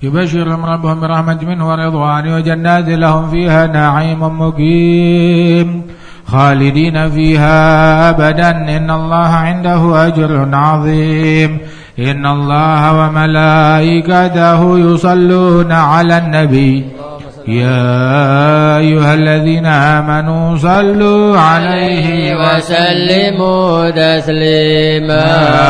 يبشرهم ربهم برحمة منه ورضوان وجنات لهم فيها نعيم مقيم خالدين فيها أبدا إن الله عنده أجر عظيم. إن الله وملائكته يصلون على النبي يا أيها الذين آمنوا صلوا عليه وسلموا تسليما.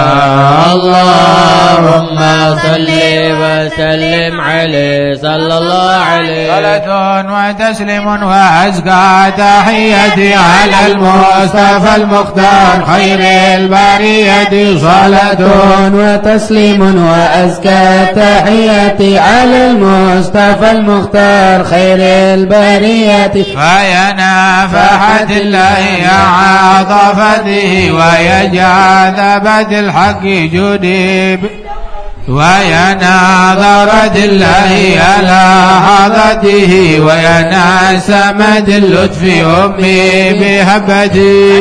اللهم صل وسلم عليه صلى الله عليه. صلاة وتسليم وأزكى تحية على المصطفى المختار خير البرية. صلاة وتسليم وأزكى تحية على المصطفى المختار خير البرية. فيا نفحة الله عاطفته ويا جاذبة الحق جديب ويا ناظرة الله على حضرته ويا نسمة اللطف أمي بهبتي.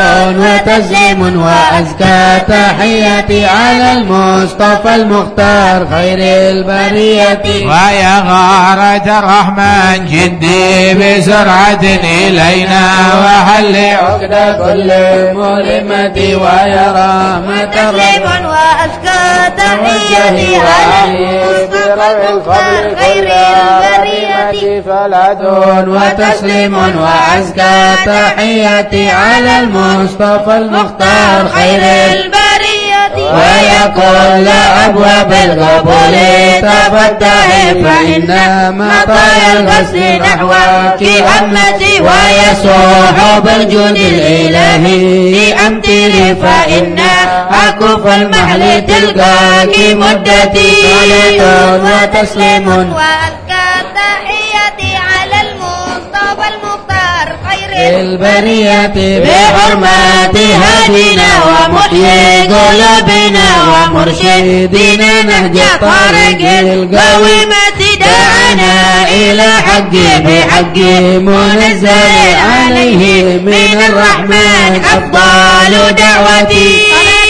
وتسليم وأزكى تحياتي على المصطفى المختار خير البرية. ويا غارة الرحمن جدي بسرعة إلينا وحل عقد كل ملمة. ويا رحمة تسليم وأزكى تحياتي على المصطفى المختار خير البرية. صلاة وتسليم وأزكى تحياتي على المصطفى المختار خير البرية. ويا كل أبواب القبول تفتح فإن مطايا الغسل نحوك همتي. ويا صحب الجود الإلهي أمتلي فإن أكف المحل تلقاك مدتي. صلاة وتسليم وأزكى تحياتي على المصطفى المختار خير البرية. بحرمة هدينا ومحيي قلوبنا ومرشدنا نهج طارق القويمة. دعانا إلى حق بحق منزل عليه من الرحمن أفضل دعوتي.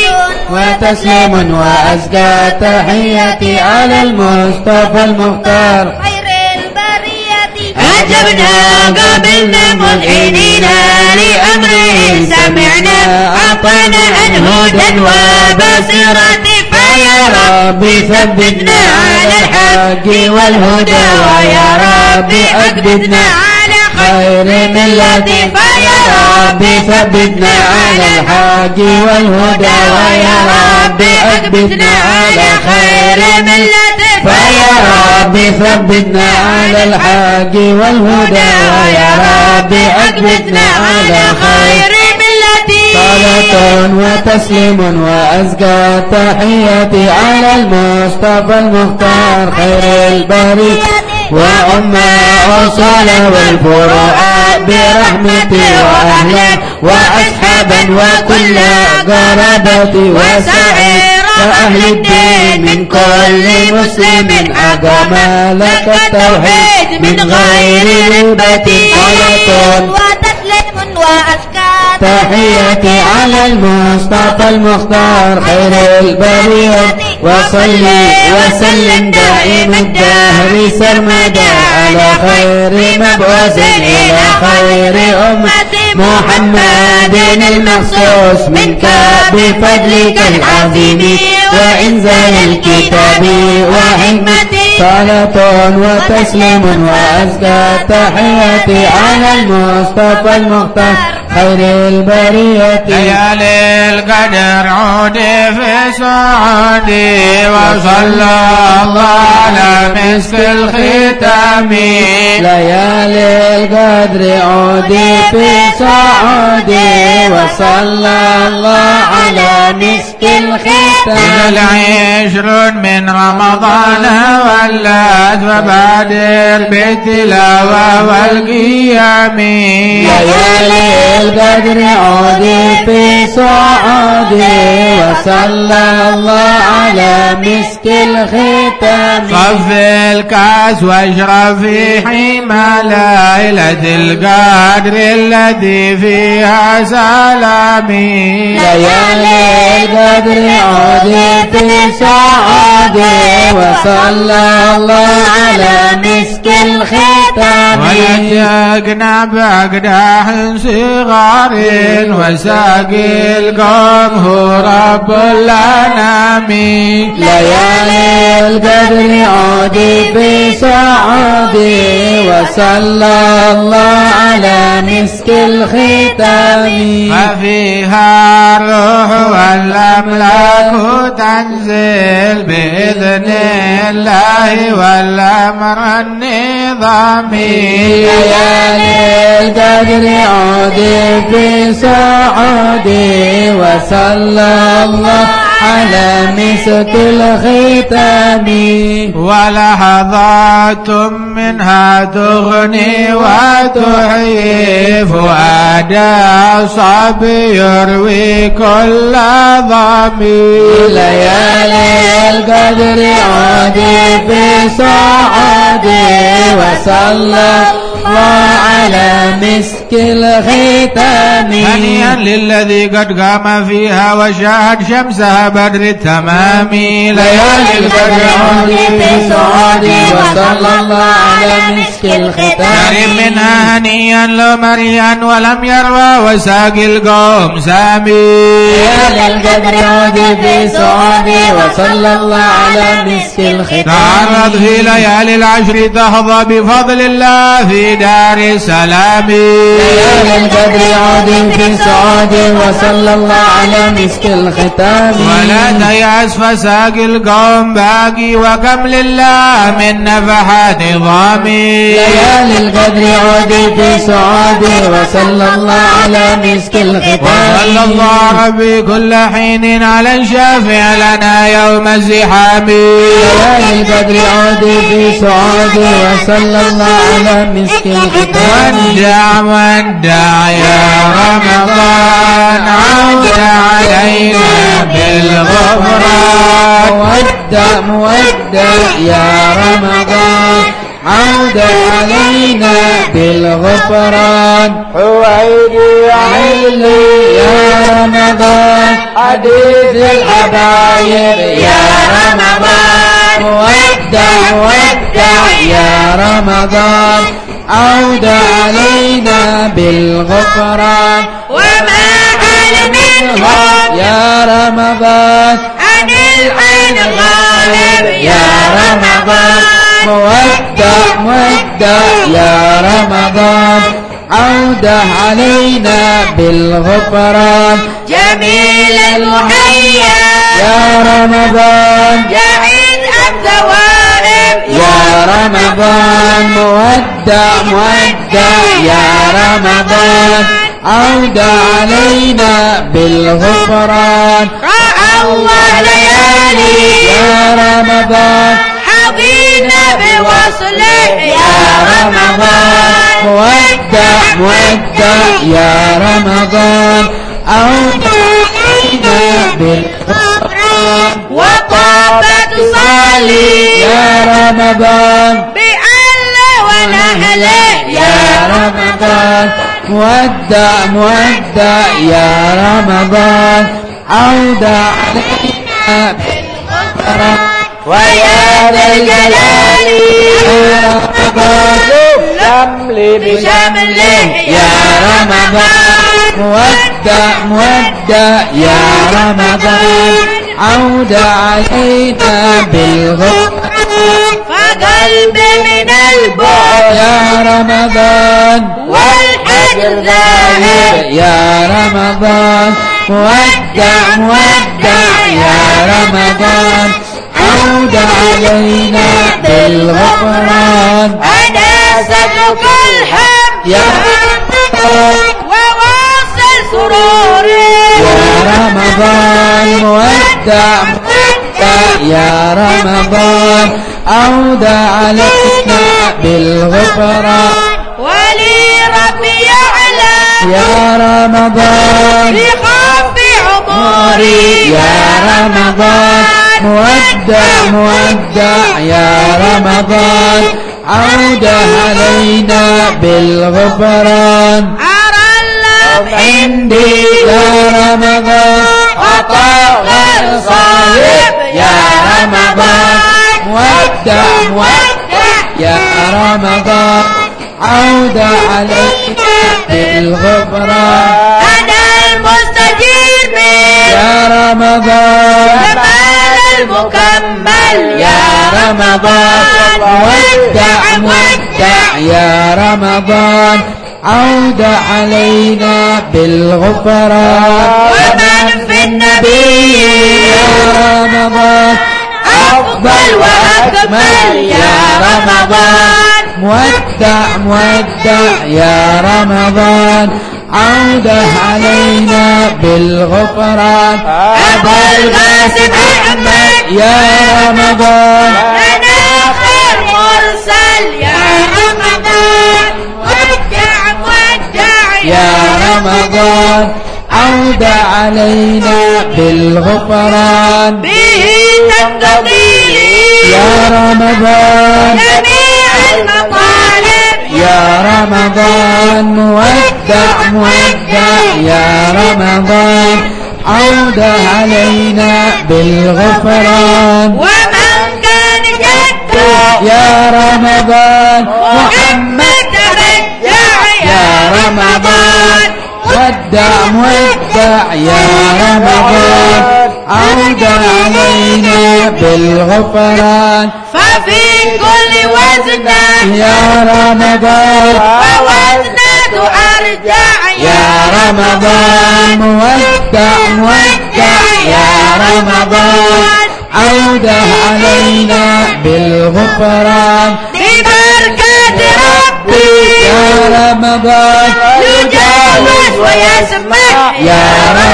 وتسليم وأزكى تحياتي على المصطفى المختار خير البرية. أجبنا قبلنا منحنين لأمره سمعنا أعطانا هدى وبصيرة. فيا ربي ثبتنا على الحق والهدى ويا ربي أقبضنا على خير ملتي. فيا ربي ثبتنا على الحق والهدى ويا ربي أقبضنا على خير ملتي. فيا ربي ثبتنا على الحق والهدى ويا ربي أقبضنا على خير ملتي. صلاة وتسليم وأزكى تحياتي على المصطفى المختار خير البرية. وأمة أصاله والفروع برحمتي وأهلا وأصحابا وكل قرابتي وسعير أهل الدين من كل مسلم أقام لك التوحيد من غير ربتي. صلاة وتسليم وأزكى تحياتي على المصطفى المختار خير البرية. وصلي وسلم دائم الدهر سرمدا على خير مبعوث إلى خير أمة محمد المخصوص منك بفضلك العظيم وإنزال الكتاب وحكمتي. صلاة وتسليم وأزكى تحياتي على المصطفى المختار خير البرية. ليالي القدر عودي في سعودي وصلى الله على مسك الختام. ليالي القدر عودي في سعودي وصلى الله على مسك الختام. العشر من رمضان ولات فبادر بالتلاوة والقيام. ليالي القدر عودي في سعودي وصلى الله على مسك الختام. صف الكاس واشرب في حمى ليلة القدر التي فيها سلامي ليالي القدر عودي في سعادي وصلى الله على مسك الختام ولتقنا بأقداح صغار وساقي القوم هو رب الأنام ليالي القدر عودي في سعادي وصلى الله على مسك الختام ففيها الروح والأملاك تنزل بإذن الله والأمر النظامي ليالي القدر عودي في سعادي وصلى الله على مسك الختام ولحظات منها تغني وتحيي فؤادا صعب يروي كل ضمير ليالي القدر عودي في سعادي وصلى الله على مسك الختام هنيئا للذي قد قام فيها وشاهد شمسها بدر التمام ليالي القدر عودي في سعادي وصلى الله على مسك الختام منها هنيئا لو مريا ولم يروى وساقي القوم سامي ليالي القدر عودي في سعادي وصلى الله على مسك الختام تعرض في ليالي العشر تحظى بفضل الله في دار سلام ليالي القدر عودي في سعادي وصلى الله على مسك الختام ولا تيأس فساقي القوم باقي وكم لله من نفحات ضامي ليالي القدر عودي في سعادي وصلى الله على مسك الختام وصلى الله ربي كل حين على الشافع لنا يوم الزحام ليالي القدر عودي في سعادي وصلى الله على مسك الختام ودع يا رمضان عود علينا بالغفران مودع يا رمضان عود علينا بالغفران حويدي عيلي يا رمضان حديث الحبايب يا رمضان مودع يا رمضان عود علينا بالغفران وما علم منهم يا رمضان عن العين الغالب يا رمضان مودع يا رمضان عود علينا بالغفران جميل المحيا يا رمضان جعيد الثوائب يا رمضان مودع يا رمضان عود علينا بالغفران رأى الله ليالي يا رمضان حظينا بوصله يا رمضان مودع يا رمضان عود علينا بالغفران وطابت صالي يا رمضان بأل ونهله يا رمضان مودع يا رمضان عود علينا بالغفران ويا ذا الجلال يا رمضان شملي بشمله يا رمضان مودع يا رمضان عود علينا بالغفران فقلبي من البعد يا رمضان والحجر ذاهب يا رمضان مودع يا رمضان عود علينا بالغفران أنا سلك الحمد يا رمضان وواصل سروري يا رمضان مودع يا رمضان عود علينا بالغفران ولي ربي يعلم يا رمضان بخف عمري يا رمضان مودع مودع يا رمضان عود علينا بالغفران أرى الله عندي يا رمضان عطاء غير صاحب يا رمضان مودع مودع يا رمضان عود علينا بالغفران أنا المستجيب يا رمضان جمال المكمل يا رمضان مودع مودع يا رمضان عود علينا بالغفران ومن في النبي يا رمضان أفضل وأكمل يا رمضان مودع مودع يا رمضان عود علينا بالغفران أبو القاسم أحمد يا رمضان أنا خير مرسل يا رمضان ودع ودع يا رمضان عود علينا بالغفران به تنقضي يا رمضان جميع المطالب يا رمضان مودع مودع يا رمضان عود علينا بالغفران ومن كان جده يا رمضان محمد ترجع يا رمضان ودع مودع يا رمضان عود علينا بالغفران ففي كل وزنة يا رمضان فوزنة أرجع يا رمضان مودع مودع يا رمضان عود علينا بالغفران ببركة ربي يا رمضان يجاوز ويسمح يا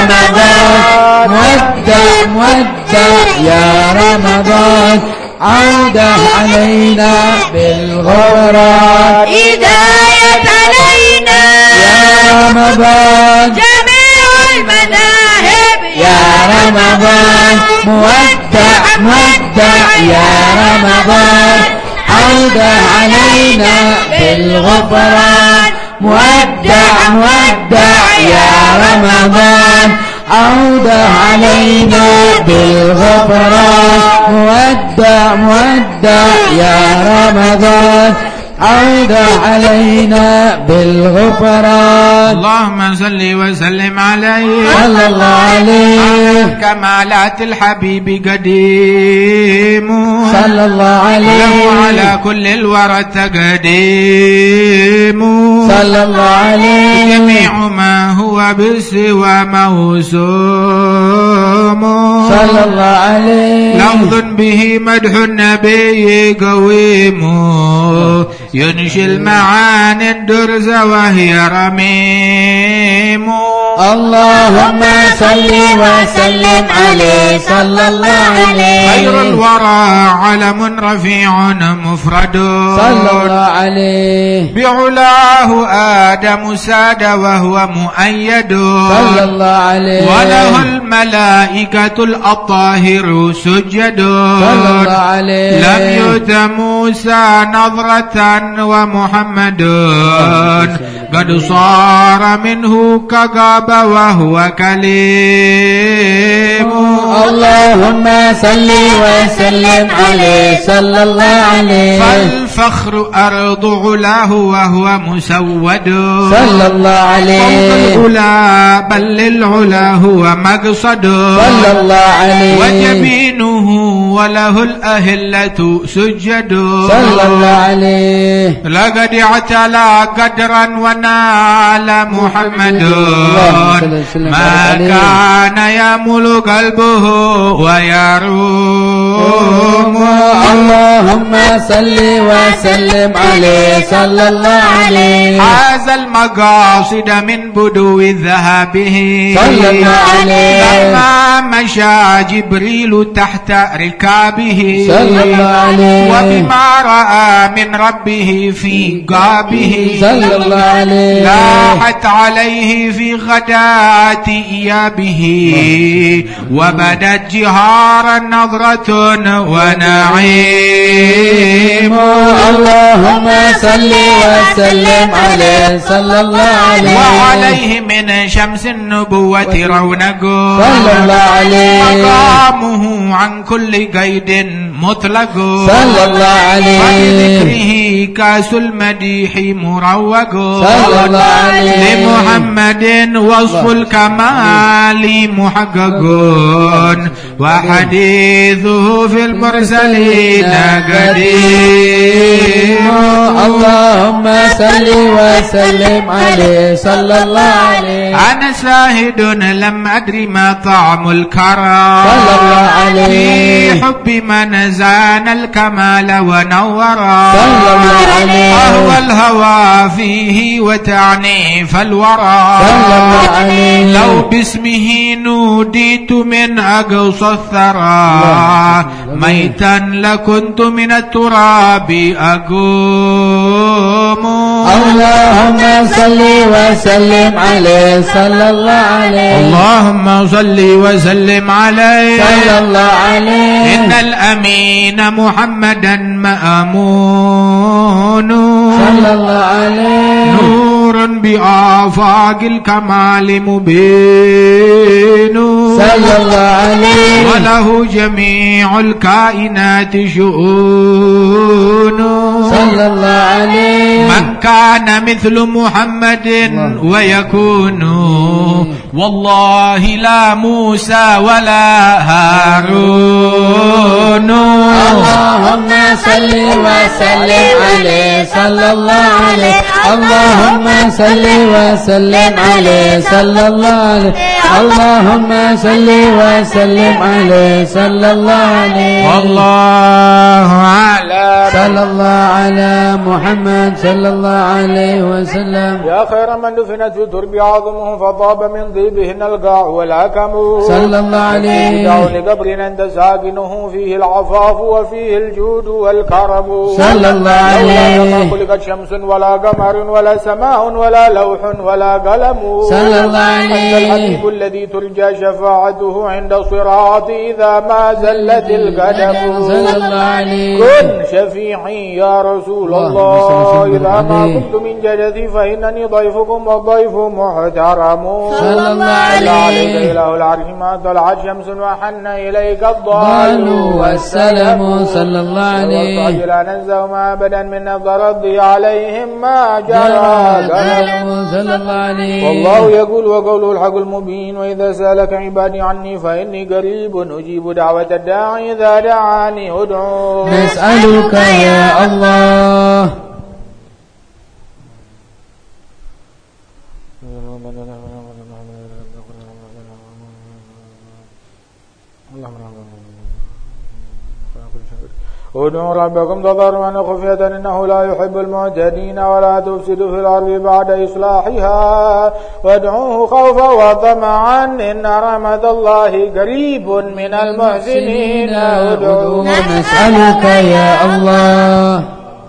رمضان مودع مودع يا رمضان عود علينا بالغفران هداية علينا يا رمضان جميع المذاهب يا رمضان مودع مودع يا رمضان عود علينا بالغفران مودع مودع يا رمضان عود علينا بالغفران مودع مودع يا رمضان عود علينا بالغفران اللهم صل وسلم عليه صلى الله عليه كمالات الحبيب قديم صلى الله عليه له على كل الورى تقديم صلى الله عليه جميع ما هو بالسوى موسوم صلى الله عليه لفظ به مدح النبي قويم ينشي المعاني الدرز وهي رميم اللهم صل وسلم عليه صلى الله عليه خير الورى علم رفيع مفرد صلى الله عليه بعلاه آدم ساد وهو مؤيد صلى الله عليه وله الملائكة الأطاهر سجد صلى الله عليه لم يؤت موسى نظرة ومحمد قد صار منه كغاب وهو كليم اللهم صل وسلم عليه صلى الله عليه فالفخر أرض علاه وهو مسود صلى الله عليه فوق العلا بل للعلا هو مقصد صلى الله عليه وجبينه وله الأهلة سجد صلى الله عليه لقد اعتلى قدرا ونال محمد ما كان يمل قلبه ويروم اللهم صل وسلم عليه صلى الله عليه حاز المقاصد من بدو ذهبه صلى الله عليه لما بما مشى جبريل تحت ركابه صلى الله عليه وبما رأى من ربه في قابه صلى الله عليه لاحت عليه في غداة إيابه وبدت جهارا نظرة ونعيم اللهم صل وسلم عليه صلى الله عليه وعليه من شمس النبوة رونق صلى الله عليه مقامه عن كل قيد مطلق صلى الله عليه وبذكره كاس المديح مروق صلى الله عليه لمحمد وصف الكمال محقق وحديثه في المرسلين قديم اللهم صل وسلم عليه صلى الله عليه أنا شاهد لم أدري ما طعم الكرم صلى الله عليه في حب من زان الكمال ونورا صلى الله عليه وهو الهوى فيه وتعنيف الورى صلى الله عليه لو باسمه نوديت من أقصى الثرى ميتا لكنت من التراب أقوم اللهم صل وسلم عليه صلى الله عليه اللهم صل وسلم عليه صلى الله عليه إن الأمين محمدا مأمون صلى الله عليه نور بآفاق الكمال مبين صلى الله عليه وله جميع الكائنات شؤون صلى الله عليه من كان مثل محمد ويكون والله لا موسى ولا هارون اللهم صل وسلم عليه صلى الله عليه اللهم صل وسلم عليه صلى الله عليه اللهم صل وسلم عليه صلى الله عليه والله أعلم صلى الله على محمد صلى الله عليه وسلم يا خير من دفنت في ترب عظمه فطاب من طيبهن القاع والأكم صلى الله عليه دعوا لقبر أنت ساكنه فيه العفاف وفيه الجود والكرم صلى الله عليه ما خلقت شمس ولا قمر ولا سماء ولا لوح ولا قلم صلى الله أنت عليه الحبيب الذي ترجى شفاعته عند الصراط إذا ما زلت القدم صلى الله عليه كن شفيعي يا رسول الله إذا ما كنت من جدثي فإنني ضيفكم والضيف محترم صلى الله عليك عليه إله العرش ما طلعت شمس وحن إليك ضال الضال والسلام صلى الله عليه لا ننزه ما أبدا من نظر الضي عليهم ما جرى قلم صلى الله عليه والله يقول وقوله الحق المبين وإذا سألك عبادي عني فإني قريب أجيب دعوة الداعي إذا دعاني أدعو نسألك يا الله ادعوا ربكم تضرعا وخفية إنه لا يحب المعتدين ولا تفسدوا في الأرض بعد إصلاحها وادعوه خوفا وطمعا إن رحمة الله قريب من المحسنين ادعوا نسألك يا الله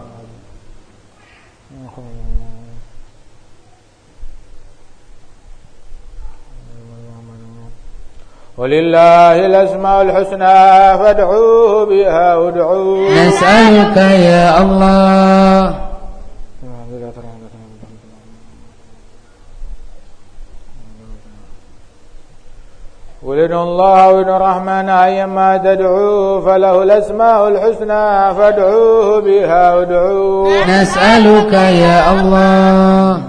ولله الأسماء الحسنى فادعوه بها ادعوه نسألك يا الله قل ادعوا الله وادعوا الرحمن أيما تدعوه فله الأسماء الحسنى فادعوه بها ادعوه نسألك يا الله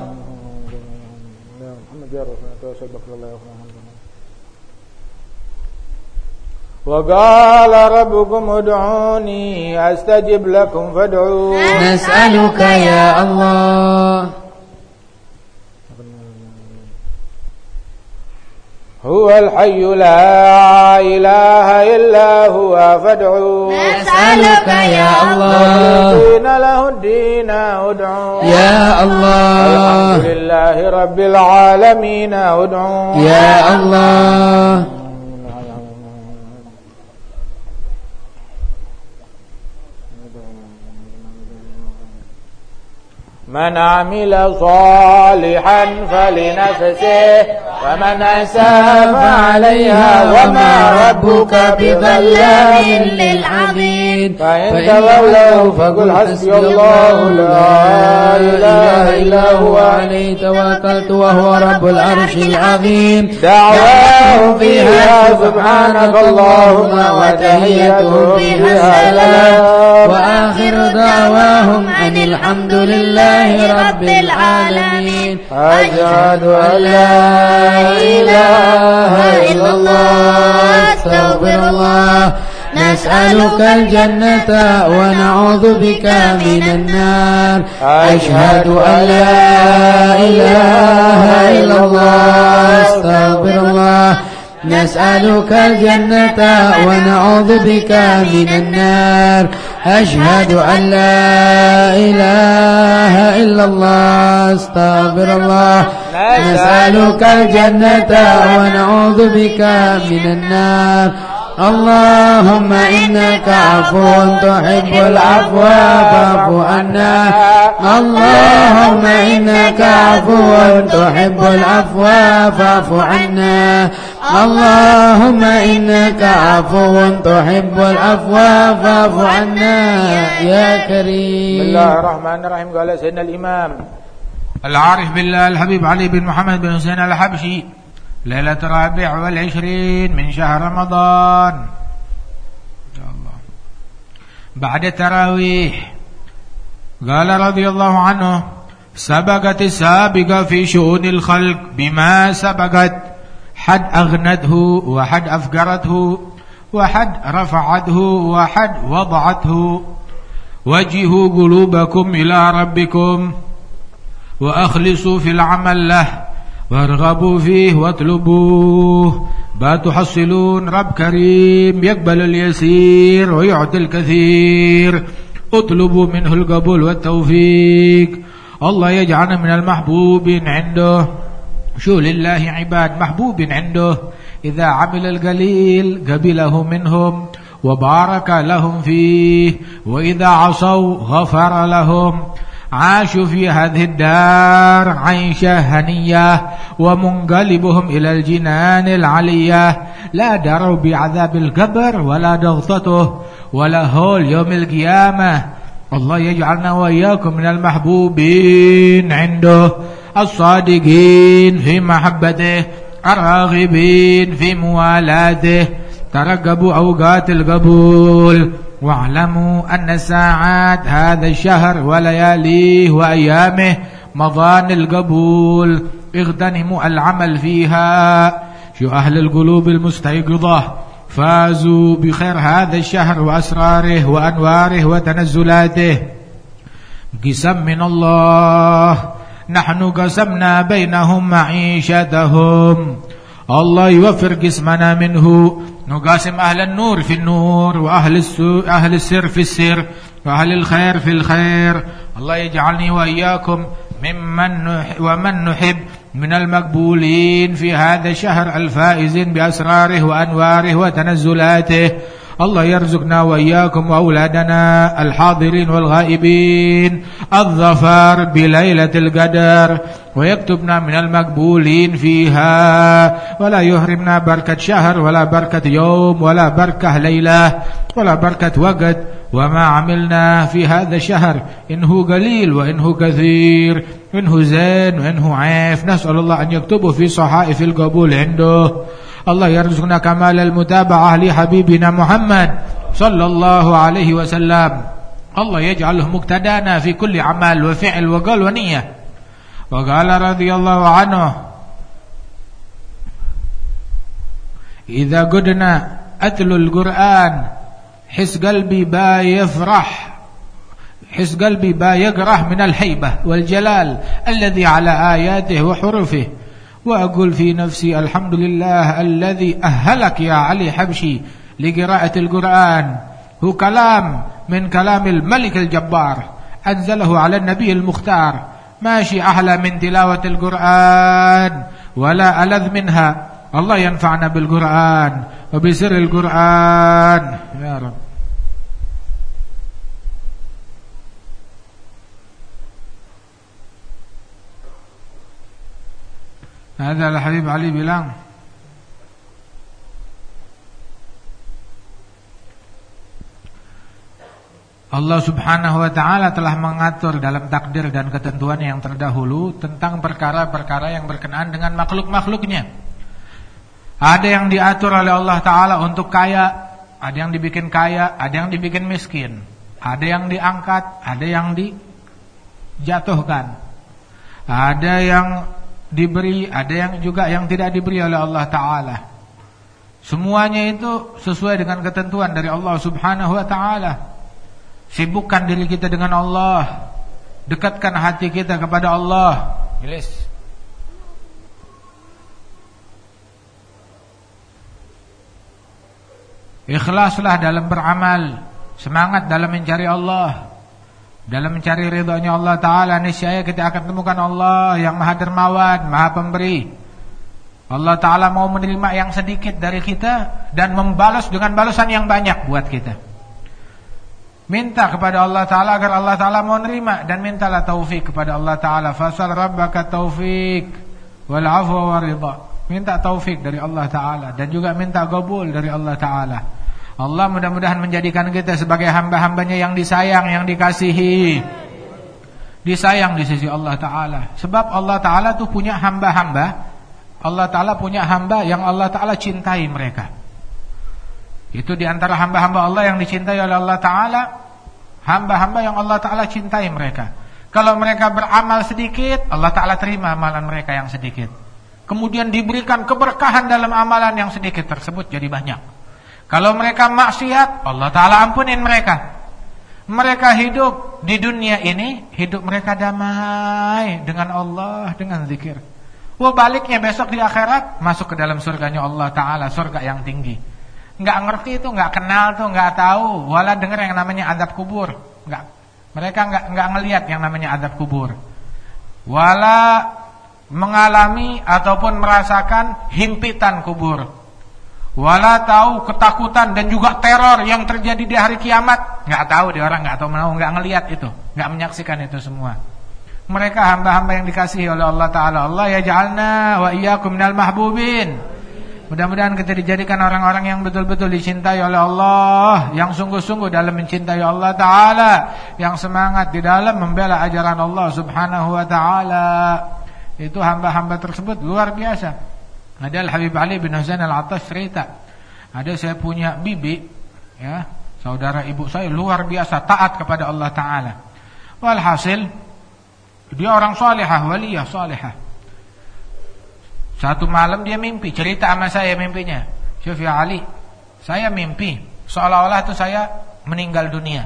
وقال ربكم ادعوني أستجب لكم فادعوه نسألك يا الله هو الحي لا إله إلا هو فادعوه نسألك يا الله مخلصين له الدين ادعوه يا الله الحمد لله رب العالمين ادعوه يا الله من عمل صالحا فلنفسه ومن أساء فعليها وما ربك بظلام للعبيد فإن تولوا فقل حسبي الله لا إله إلا هو عليه توكلت وهو رب العرش العظيم دعواهم فيها سبحانك اللهم وتحيتهم فيها سلام وآخر دعواهم أن الحمد لله رب العالمين أشهد أن لا إله إلا الله أستغفر الله نسألك الجنة ونعوذ بك من النار أشهد أن لا إله إلا الله أستغفر الله نسألك الجنة ونعوذ بك من النار أشهد أن لا إله إلا الله أستغفر الله نسألك الجنة ونعوذ بك من النار اللهم إنك عفو تحب العفو فاعف عنا اللهم إنك عفو تحب العفو فاعف عنا اللهم إنك عفو تحب العفو فاعف عنا يا كريم. بسم الله الرحمن الرحيم. قال سيدنا الإمام العارف بالله الحبيب علي بن محمد بن حسين الحبشي ليلة 24 من شهر رمضان بعد التراويح قال رضي الله عنه سبقت السابقة في شؤون الخلق بما سبقت حد أغنته وحد أفقرته وحد رفعته وحد وضعته وجهوا قلوبكم إلى ربكم وأخلصوا في العمل له وارغبوا فيه واطلبوه تحصلون رب كريم يقبل اليسير ويعطي الكثير اطلبوا منه القبول والتوفيق. الله يجعلنا من المحبوبين عنده. شو لله عباد محبوب عنده إذا عمل القليل قبله منهم وبارك لهم فيه وإذا عصوا غفر لهم. عاشوا في هذه الدار عيشة هنية ومنقلبهم إلى الجنان العلية لا دروا بعذاب القبر ولا ضغطته ولا هول يوم القيامة. الله يجعلنا وإياكم من المحبوبين عنده الصادقين في محبته الراغبين في موالاته. ترقبوا أوقات القبول واعلموا أن ساعات هذا الشهر ولياليه وأيامه مضان القبول. اغتنموا العمل فيها. شو أهل القلوب المستيقظة فازوا بخير هذا الشهر وأسراره وأنواره وتنزلاته. قسم من الله نحن قسمنا بينهم معيشتهم. الله يوفر قسمنا منه. نقاسم أهل النور في النور وأهل أهل السر في السر وأهل الخير في الخير. الله يجعلني وإياكم ومن نحب من المقبولين في هذا الشهر الفائزين بأسراره وأنواره وتنزلاته. الله يرزقنا وإياكم وأولادنا الحاضرين والغائبين الظفر بليلة القدر ويكتبنا من المقبولين فيها ولا يحرمنا بركة شهر ولا بركة يوم ولا بركة ليلة ولا بركة وقت. وما عملنا في هذا الشهر إنه قليل وإنه كثير إنه زين وإنه عيف نسأل الله أن يكتبه في صحائف القبول عنده. الله يرزقنا كمال المتابعة لحبيبنا محمد صلى الله عليه وسلم. الله يجعله مقتدانا في كل عمل وفعل وقول ونية. وقال رضي الله عنه إذا قدنا أتلو القرآن حس قلبي با يفرح حس قلبي با يقرح من الهيبة والجلال الذي على آياته وحروفه. وأقول في نفسي الحمد لله الذي أهلك يا علي حبشي لقراءة القرآن. هو كلام من كلام الملك الجبار أنزله على النبي المختار. ماشي أحلى من تلاوة القرآن ولا ألذ منها. الله ينفعنا بالقرآن وبسر القرآن يا رب. Ada Habib Ali bilang, Allah subhanahu wa ta'ala telah mengatur dalam takdir dan ketentuan yang terdahulu tentang perkara-perkara yang berkenaan dengan makhluk-makhluknya. Ada yang diatur oleh Allah ta'ala untuk kaya, ada yang dibikin kaya, ada yang dibikin miskin, ada yang diangkat, ada yang dijatuhkan, ada yang diberi, ada yang juga yang tidak diberi oleh Allah ta'ala. Semuanya itu sesuai dengan ketentuan dari Allah subhanahu wa ta'ala. Sibukkan diri kita dengan Allah, dekatkan hati kita kepada Allah. Jelas. Ikhlaslah dalam beramal, semangat dalam mencari Allah, dalam mencari ridhonya Allah ta'ala. Niscaya kita akan temukan Allah yang maha dermawan, maha pemberi. Allah ta'ala mau menerima yang sedikit dari kita dan membalas dengan balasan yang banyak buat kita. Minta kepada Allah ta'ala agar Allah ta'ala mau nerima, dan mintalah taufik kepada Allah ta'ala. Fasal rabbaka taufik wal afwa wa ridha. Minta taufik dari Allah ta'ala dan juga minta qabul dari Allah ta'ala. Allah mudah-mudahan menjadikan kita sebagai hamba-hambanya yang disayang, yang dikasihi, disayang di sisi Allah ta'ala. Sebab Allah ta'ala tuh punya hamba-hamba, Allah ta'ala punya hamba yang Allah ta'ala cintai mereka. Itu diantara hamba-hamba Allah yang dicintai oleh Allah ta'ala, hamba-hamba yang Allah ta'ala cintai mereka. Kalau mereka beramal sedikit, Allah ta'ala terima amalan mereka yang sedikit. Kemudian diberikan keberkahan dalam amalan yang sedikit tersebut jadi banyak. Kalau mereka maksiat, Allah ta'ala ampunin mereka. Mereka hidup di dunia ini, hidup mereka damai dengan Allah, dengan zikir. Baliknya besok di akhirat, masuk ke dalam surganya Allah ta'ala, surga yang tinggi. Nggak ngerti itu, nggak kenal tuh, nggak tahu, wala dengar yang namanya azab kubur. Nggak, mereka nggak ngelihat yang namanya azab kubur, wala mengalami ataupun merasakan himpitan kubur, wala tahu ketakutan dan juga teror yang terjadi di hari kiamat. Nggak tahu, dia orang nggak tahu, mau nggak ngelihat itu, nggak menyaksikan itu semua. Mereka hamba-hamba yang dikasihi oleh Allah Ta'ala. Allah yaj'alna wa iyyakum minal mahbubin. Mudah-mudahan kita dijadikan orang-orang yang betul-betul dicintai oleh Allah, yang sungguh-sungguh dalam mencintai Allah Ta'ala, yang semangat di dalam membela ajaran Allah Subhanahu wa Ta'ala. Itu hamba-hamba tersebut luar biasa. Ada Habib Ali bin Husain Al-Attash cerita, ada saya punya bibi, ya, saudara ibu saya luar biasa taat kepada Allah Ta'ala. Walhasil dia orang salihah, waliyah salihah. Satu malam dia mimpi, cerita sama saya mimpinya. Syuf ya Ali, saya mimpi seolah-olah itu saya meninggal dunia.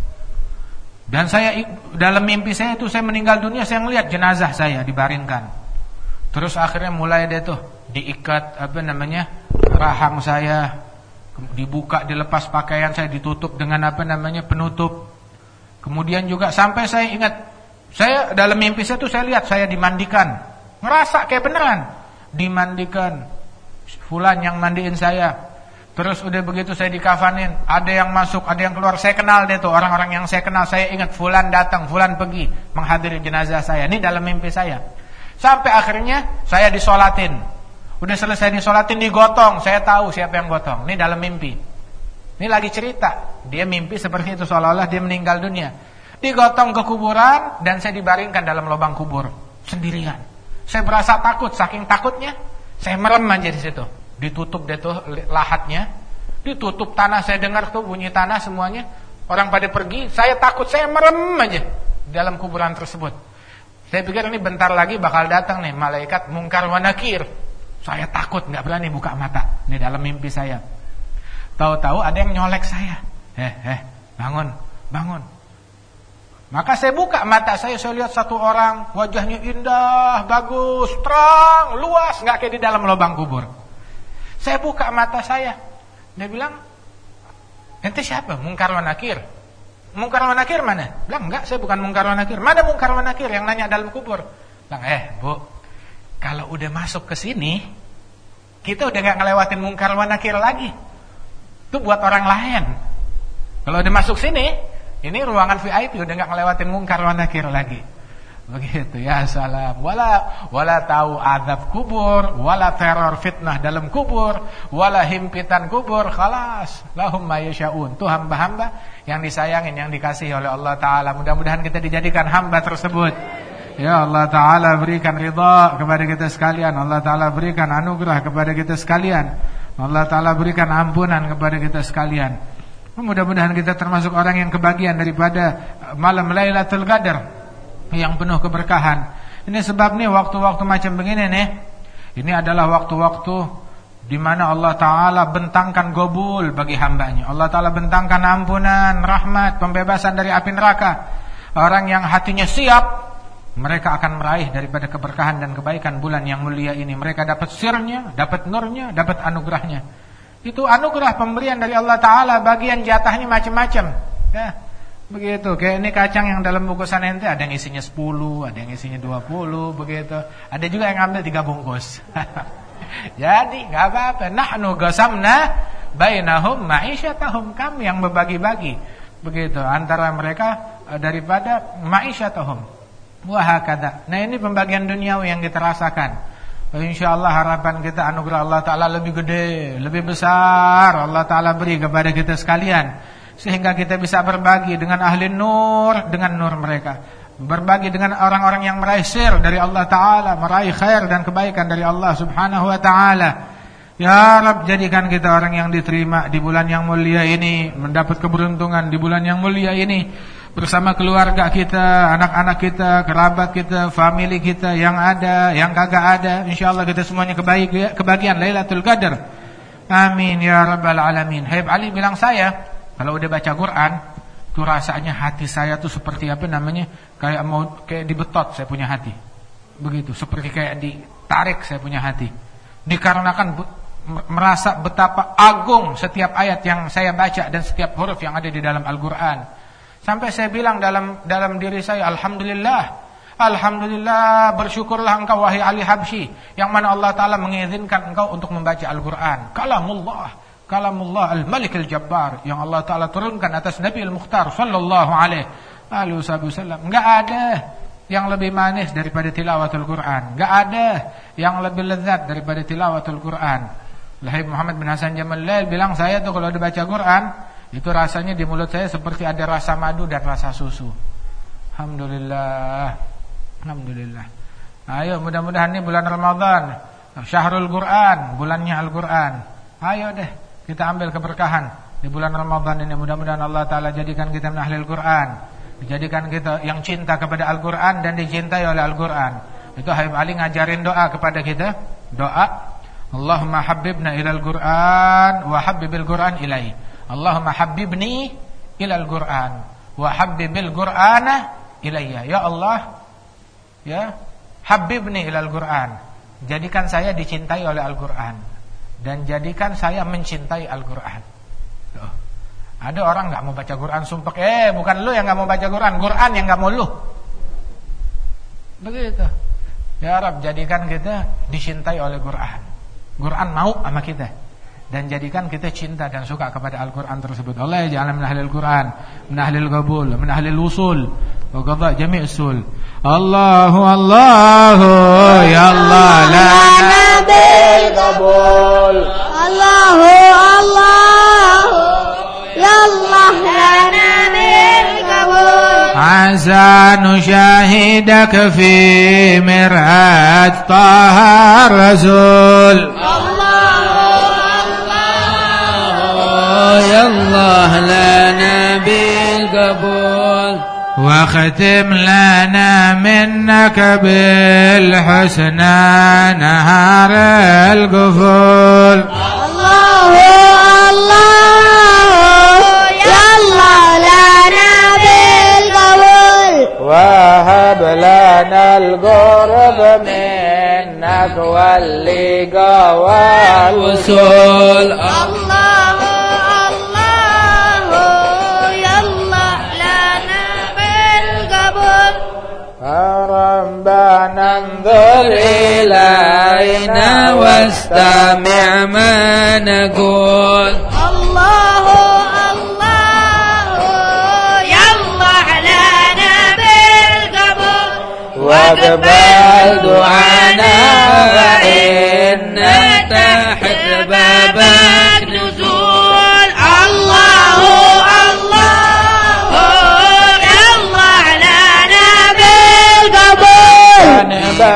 Dan saya dalam mimpi saya itu saya meninggal dunia, saya ngelihat jenazah saya dibaringkan. Terus akhirnya mulai dia tuh diikat rahang saya, dibuka, dilepas pakaian saya, ditutup dengan penutup. Kemudian juga sampai saya ingat, saya dalam mimpi saya tuh saya lihat saya dimandikan, ngerasa kayak beneran dimandikan, fulan yang mandiin saya. Terus udah begitu saya dikafanin, ada yang masuk, ada yang keluar. Saya kenal deh tuh orang-orang yang saya kenal. Saya ingat fulan datang, fulan pergi menghadiri jenazah saya. Ini dalam mimpi saya. Sampai akhirnya saya disolatin. Udah selesai disolatin, digotong. Saya tahu siapa yang gotong. Ini dalam mimpi. Ini lagi cerita. Dia mimpi seperti itu, seolah-olah dia meninggal dunia. Digotong ke kuburan dan saya dibaringkan dalam lubang kubur sendirian. Saya berasa takut, saking takutnya saya merem aja di situ. Ditutup deh tuh lahatnya, ditutup tanah, saya dengar tuh bunyi tanah semuanya. Orang pada pergi, saya takut, saya merem aja di dalam kuburan tersebut. Saya pikir ini bentar lagi bakal datang nih malaikat mungkar wa nakir. Saya takut, nggak berani buka mata. Ini dalam mimpi saya. Tahu-tahu ada yang nyolek saya. Bangun, bangun. Maka saya buka mata saya lihat satu orang, wajahnya indah, bagus, terang, luas, nggak kayak di dalam lubang kubur. Saya buka mata saya, dia bilang, ente siapa? Mungkar wa nakir. Mungkar wa nakir mana? Bilang, enggak, saya bukan mungkar wa nakir. Mana mungkar wa nakir yang nanya dalam kubur? Bilang, Bu, kalau udah masuk ke sini, kita udah nggak ngelewatin mungkar wa nakir lagi. Itu buat orang lain. Kalau udah masuk sini, ini ruangan VIP, udah gak ngelewatin mungkar wa nakir lagi. Begitu ya, salam. Wala tahu azab kubur, wala teror fitnah dalam kubur, wala himpitan kubur. Khalas, lahum ma yasyaun. Itu hamba-hamba yang disayangin, yang dikasihi oleh Allah Ta'ala. Mudah-mudahan kita dijadikan hamba tersebut. Ya Allah Ta'ala berikan ridha kepada kita sekalian. Allah Ta'ala berikan anugerah kepada kita sekalian. Allah Ta'ala berikan ampunan kepada kita sekalian. Mudah-mudahan kita termasuk orang yang kebagian daripada malam Lailatul Qadar yang penuh keberkahan. Ini sebab nih waktu-waktu macam begini nih, ini adalah waktu-waktu di mana Allah Ta'ala bentangkan gobul bagi hambanya. Allah Ta'ala bentangkan ampunan, rahmat, pembebasan dari api neraka. Orang yang hatinya siap, mereka akan meraih daripada keberkahan dan kebaikan bulan yang mulia ini. Mereka dapat sirnya, dapat nurnya, dapat anugerahnya. Itu anugerah pemberian dari Allah Ta'ala. Bagian jatahnya macam-macam ya. Begitu, kayak ini kacang yang dalam bungkusan ente ada yang isinya 10, ada yang isinya 20, begitu. Ada juga yang ambil 3 bungkus. Jadi enggak apa-apa. Nahnu qasamna bainahum ma'isyatahum, kami yang membagi-bagi begitu antara mereka daripada ma'isyatahum. Wa hakadha. Nah, ini pembagian duniawi yang kita rasakan. Insyaallah harapan kita anugerah Allah Ta'ala lebih gede, lebih besar Allah Ta'ala beri kepada kita sekalian, sehingga kita bisa berbagi dengan ahli nur, dengan nur mereka, berbagi dengan orang-orang yang meraih sir dari Allah Ta'ala, meraih khair dan kebaikan dari Allah Subhanahu wa Ta'ala. Ya Rabb, jadikan kita orang yang diterima di bulan yang mulia ini, mendapat keberuntungan di bulan yang mulia ini, bersama keluarga kita, anak-anak kita, kerabat kita, family kita, yang ada, yang kagak ada. InsyaAllah kita semuanya kebagian Lailatul Qadar. Amin ya Rabbal Alamin. Habib Ali bilang, saya kalau udah baca Quran, tuh rasanya hati saya tuh seperti apa namanya, kayak dibetot saya punya hati. Begitu, seperti kayak ditarik saya punya hati. Dikarenakan merasa betapa agung setiap ayat yang saya baca dan setiap huruf yang ada di dalam Al-Quran. Sampai saya bilang dalam diri saya, Alhamdulillah, Alhamdulillah, bersyukurlah engkau wahai Ali Habsyi, yang mana Allah Ta'ala mengizinkan engkau untuk membaca Al-Quran. Kalamullah al-Malik al-Jabbar, yang Allah Ta'ala turunkan atas Nabi al-Mukhtar sallallahu alaihi wasallam. Enggak ada yang lebih manis daripada tilawatul Quran. Enggak ada yang lebih lezat daripada tilawatul Quran. Habib Muhammad bin Hasan Jamal Lail bilang, saya tuh kalau dibaca Quran, itu rasanya di mulut saya seperti ada rasa madu dan rasa susu. Alhamdulillah. Alhamdulillah. Ayo, mudah-mudahan ini bulan Ramadan, Syahrul Quran, bulannya Al-Quran. Ayo deh, kita ambil keberkahan di bulan Ramadan ini. Mudah-mudahan Allah Ta'ala jadikan kita min ahlil Quran, dijadikan kita yang cinta kepada Al-Quran dan dicintai oleh Al-Quran. Itu Habib Ali ngajarin doa kepada kita. Doa, Allahumma habibna ilal Quran wa habbibil Quran ilai. Allahumma habibni ilal Quran wa habbibil Qur'ana ilayya. Ya Allah, ya, habibni ilal Quran, jadikan saya dicintai oleh Al-Quran dan jadikan saya mencintai Al-Quran. Ada orang gak mau baca Quran sumpah, bukan lu yang gak mau baca Quran, Quran yang gak mau lu. Begitu. Ya Rabb, jadikan kita dicintai oleh Quran, Quran mau sama kita, dan jadikan kita cinta dan suka kepada Al-Quran tersebut. Allah ya ja'alna min ahlil Quran, min ahlil qabul, min ahlil usul wa qadha jami' usul. Allahu Allahu ya Allah lana bil qabul. Allahu Allahu ya Allah lana bil qabul. Asa nusyahidak fi mir'at Taha Rasul. يا الله لنا بالقبول واختم لنا منك بالحسنى نهار القفول. الله الله يا الله لنا بالقبول وهب لنا القرب منك واللقاء والوصول. ربنا انظر إلينا واستمع ما نقول. الله الله يا الله لنا بالقبول واقبل دعانا فإن تحت بابك نزول. الله الله يلا لنا بالقبول عن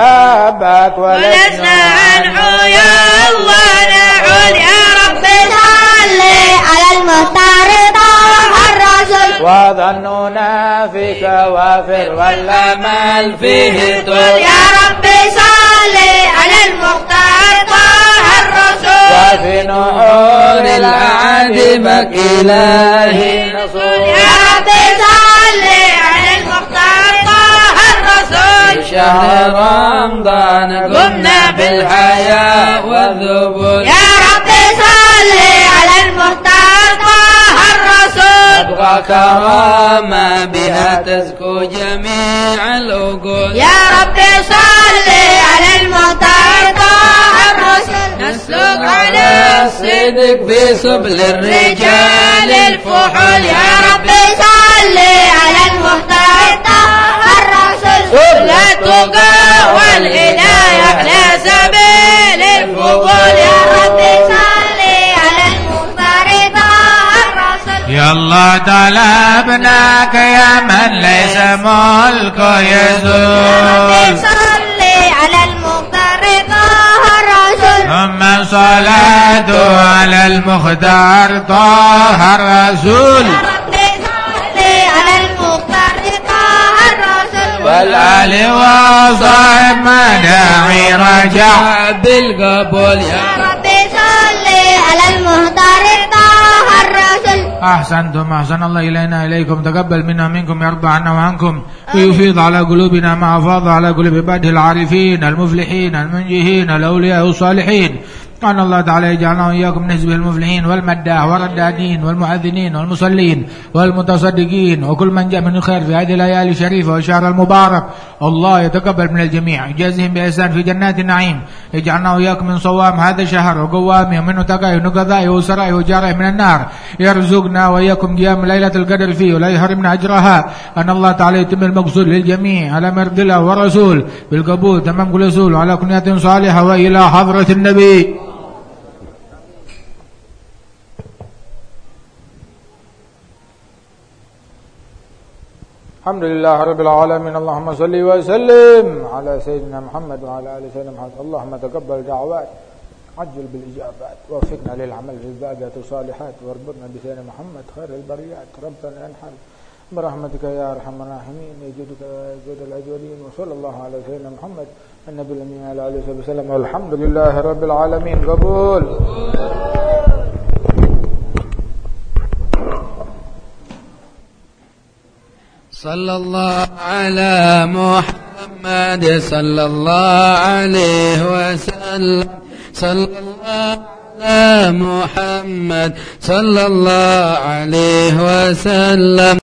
بابك ولسنا عنه يلا نعود. يا رب صل على المختار طه الرسول وظننا فيك وافر والأمل فيه طول. يا رب صل على المختار طه الرسول وفي نحور الأعادبك إلهي نصور. يا رب صل على المختار طه الرسول. شهر رمضان قمنا بالحياء والذبول. يا رب صل على المختار طه الرسول. أبغى كرامة بها تزكو جميع العقول. يا رب صل على المختار طه الرسول. نسلك على الصدق في سبل الرجال الفحول. يا رب صل على المختار طه الرسول. لا التقى والهداية لا سبيل الفضول. يا رب صل على المختار طه الرسول. يلا طلبناك يا من ليس ملكه يزول. صل على المختار طه الرسول. ثم صلاته على المختار طه الرسول رب صل على المختار طه الرسول. والآل وصحب مداعي رجع بالقبول. يا رب صل على المختار طه الرسول. أحسنتم أحسن الله إلينا إليكم تقبل منا منكم يرضى عنا وعنكم ويفيض على قلوبنا ما أفاض على قلوب عباده العارفين المفلحين المنجهين الأولياء الصالحين. أن الله تعالى يجعلنا وإياكم من حزب المفلحين والمداح والردادين والمؤذنين والمصلين والمتصدقين وكل من جاء من الخير في هذه الليالي الشريفة والشهر المبارك. الله يتقبل من الجميع يجازهم بإحسان في جنات النعيم. يجعلنا وإياكم من صوام هذا الشهر وقوامه ومن نتقائه ونقضائه وسرائه وجاره من النار. يرزقنا وإياكم قيام ليلة القدر فيه ولا يحرمنا أجرها. أن الله تعالى يتم المقصود للجميع على مرض الله ورسول بالقبول تمام كل رسول وعلى كنية صالحة وإلى حضرة النبي. الحمد لله رب العالمين. اللهم صل وسلم على سيدنا محمد وعلى آل سيدنا محمد. اللهم تقبل دعوات عجل بالإجابات ووفقنا للعمل في الباقيات الصالحات واربطنا بسيدنا محمد خير البريات. ربنا انحل برحمتك يا أرحم الراحمين يجودك يا جود الأجودين. وصلى الله على سيدنا محمد النبي الأمين على آله وصحبه وسلم والحمد لله رب العالمين. قبول. صلى الله على محمد صلى الله عليه وسلم. صلى الله على محمد صلى الله عليه وسلم.